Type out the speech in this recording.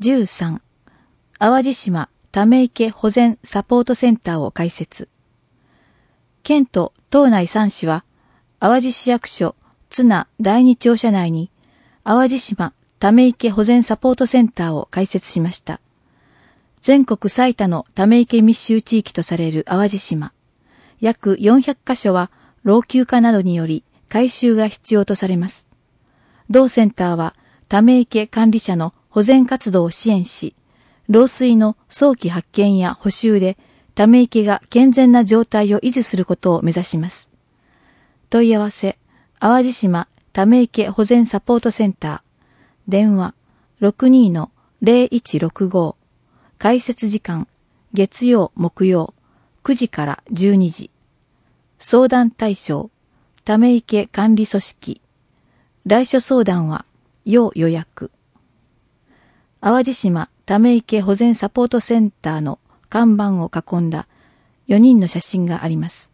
13、淡路島ため池保全サポートセンターを開設。県と島内3市は、淡路市役所津奈第二庁舎内に、淡路島ため池保全サポートセンターを開設しました。全国最多のため池密集地域とされる淡路島。約400カ所は老朽化などにより改修が必要とされます。同センターはため池管理者の保全活動を支援し、漏水の早期発見や補修でため池が健全な状態を維持することを目指します。問い合わせ、淡路島ため池保全サポートセンター、電話 62-0165、開設時間、月曜木曜、9時から12時。相談対象、ため池管理組織。来所相談は、要予約。淡路島ため池保全サポートセンターの看板を囲んだ4人の写真があります。